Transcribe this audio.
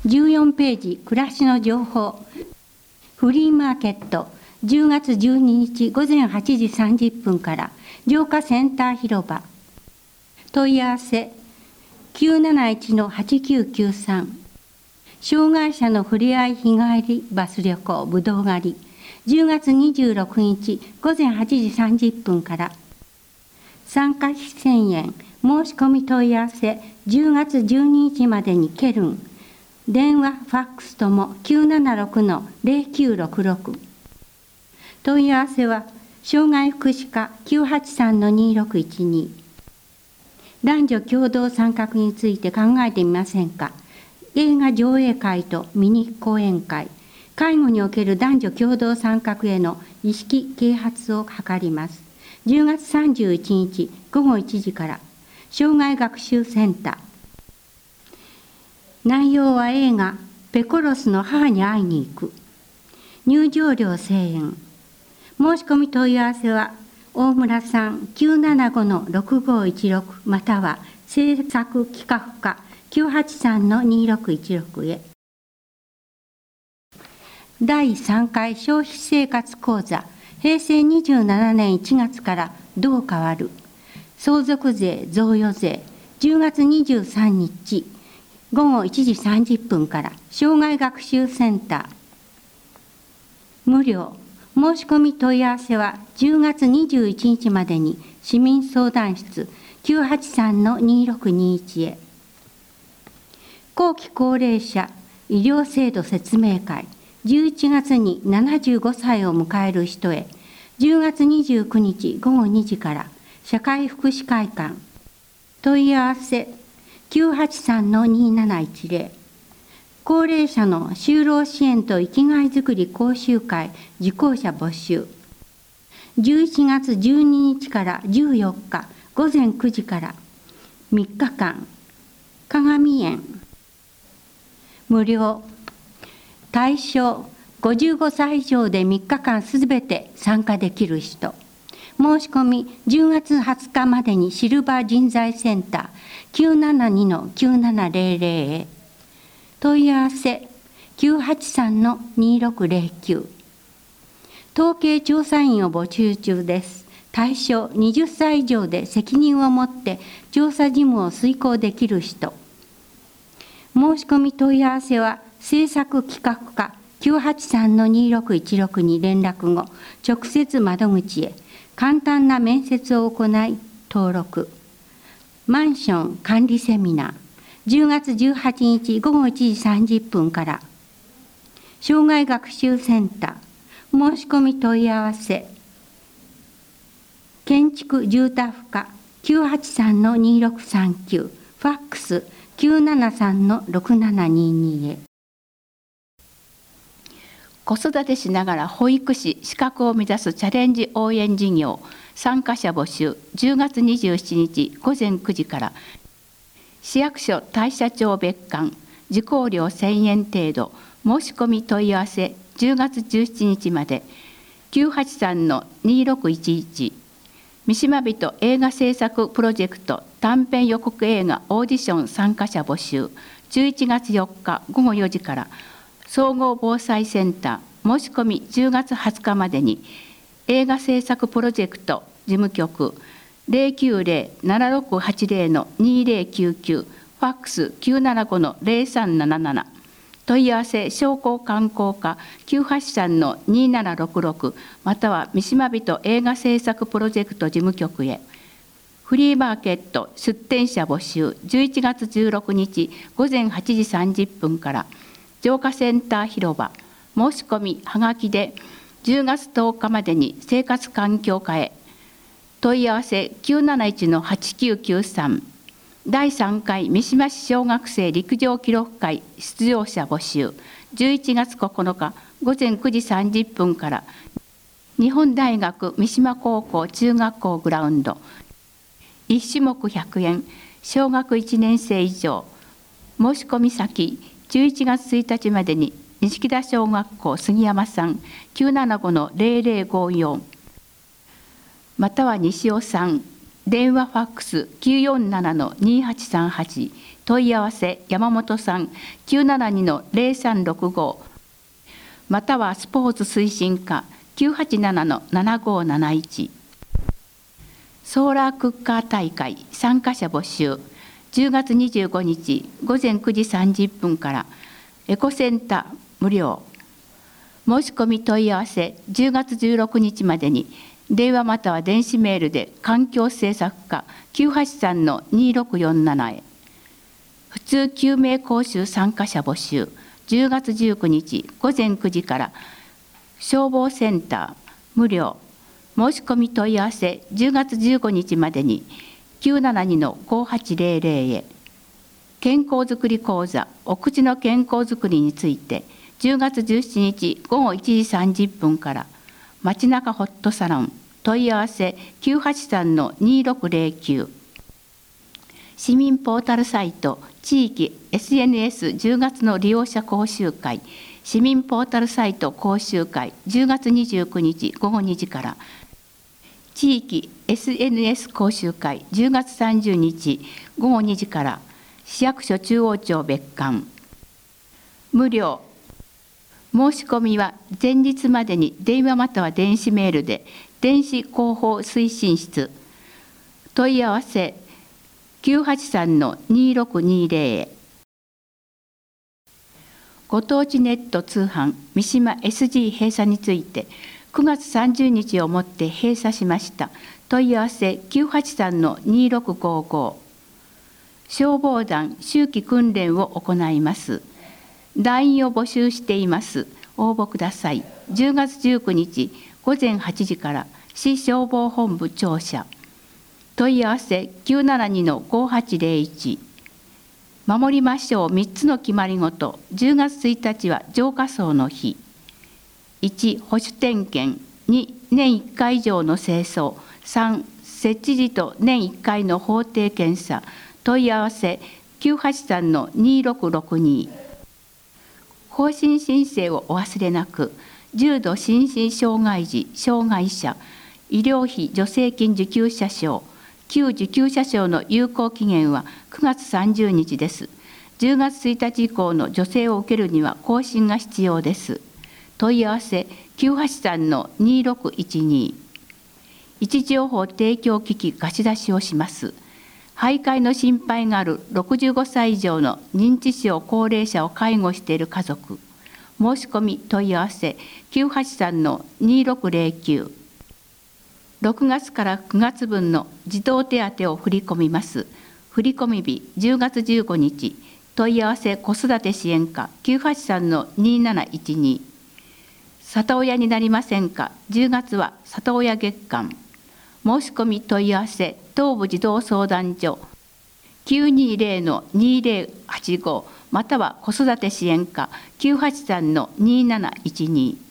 14ページ、暮らしの情報。フリーマーケット、10月12日午前8時30分から浄化センター広場。問い合わせ 971-8993。障害者のふれあい日帰りバス旅行ぶどう狩り。10月26日午前8時30分から。参加費1000円。申し込み問い合わせ10月12日までにケルン。電話、ファックスとも 976-0966。問い合わせは障害福祉課 983-2612。男女共同参画について考えてみませんか。映画上映会とミニ講演会、介護における男女共同参画への意識啓発を図ります。10月31日午後1時から、障害学習センター。内容は映画ペコロスの母に会いに行く。入場料1000円。申し込み問い合わせは大村さん 975-6516 または政策企画課 983-2616 へ。第3回消費生活講座、平成27年1月からどう変わる。相続税、贈与税、10月23日午後1時30分から障害学習センター。無料。申し込み問い合わせは10月21日までに市民相談室 983-2621 へ。後期高齢者医療制度説明会。11月に75歳を迎える人へ。10月29日午後2時から社会福祉会館。問い合わせ 983-2710。高齢者の就労支援と生きがいづくり講習会受講者募集。11月12日から14日午前9時から3日間、鏡園。無料。対象、55歳以上で3日間すべて参加できる人。申し込み10月20日までにシルバー人材センター 972-9700 へ。問い合わせ 983-2609。統計調査員を募集中です。対象20歳以上で責任を持って調査事務を遂行できる人。申し込み問い合わせは政策企画課 983-2616 に連絡後、直接窓口へ。簡単な面接を行い登録。マンション管理セミナー。10月18日午後1時30分から。障害学習センター。申し込み問い合わせ。建築住宅課 983-2639。ファックス 973-6722 へ。子育てしながら保育士資格を目指すチャレンジ応援事業参加者募集。10月27日午前9時から市役所大社町別館。受講料1000円程度。申し込み問い合わせ10月17日まで。983-2611。三島人映画制作プロジェクト短編予告映画オーディション参加者募集。11月4日午後4時から総合防災センター。申し込み10月20日までに。映画制作プロジェクト事務局 090-7680-2099。ファックス 975-0377。問い合わせ商工観光課 983-2766 または三島人映画制作プロジェクト事務局へ。フリーマーケット出展者募集。11月16日午前8時30分から浄化センター広場。申し込みはがきで10月10日までに生活環境課へ。問い合わせ 971-8993。第3回三島市小学生陸上記録会出場者募集。11月9日午前9時30分から日本大学三島高校中学校グラウンド。1種目100円。小学1年生以上。申し込み先11月1日までに錦田小学校杉山さん 975-0054 または西尾さん電話ファックス 947-2838 問い合わせ山本さん 972-0365 またはスポーツ推進課 987-7571 ソーラークッカー大会参加者募集10月25日午前9時30分からエコセンター無料申し込み問い合わせ10月16日までに電話または電子メールで環境政策課 983-2647 へ普通救命講習参加者募集10月19日午前9時から消防センター無料申し込み問い合わせ10月15日までに 972-5800 へ健康づくり講座お口の健康づくりについて10月17日午後1時30分から街中ホットサロン問い合わせ 983-2609 市民ポータルサイト地域 SNS10 月の利用者講習会市民ポータルサイト講習会10月29日午後2時から地域 SNS 講習会10月30日午後2時から市役所中央庁別館無料申し込みは前日までに電話または電子メールで電子広報推進室問い合わせ 983-2620 へご当地ネット通販三島 SG 閉鎖について9月30日をもって閉鎖しました問い合わせ 983-2655 消防団秋季訓練を行います団員を募集しています応募ください10月19日午前8時から市消防本部庁舎問い合わせ 972-5801 守りましょう3つの決まりごと10月1日は浄化槽の日1保守点検2年1回以上の清掃3設置時と年1回の法定検査問い合わせ 983-2662 更新申請をお忘れなく重度心身障害児障害者医療費助成金受給者証旧受給者証の有効期限は9月30日です。10月1日以降の助成を受けるには更新が必要です。問い合わせ 983-2612 位置情報提供機器貸し出しをします。徘徊の心配がある65歳以上の認知症高齢者を介護している家族申し込み問い合わせ 983-2609 6月から9月分の児童手当を振り込みます。振込日10月15日問い合わせ子育て支援課 983-2712 里親になりませんか10月は里親月間申し込み問い合わせ東部児童相談所 920-2085 または子育て支援課 983-2712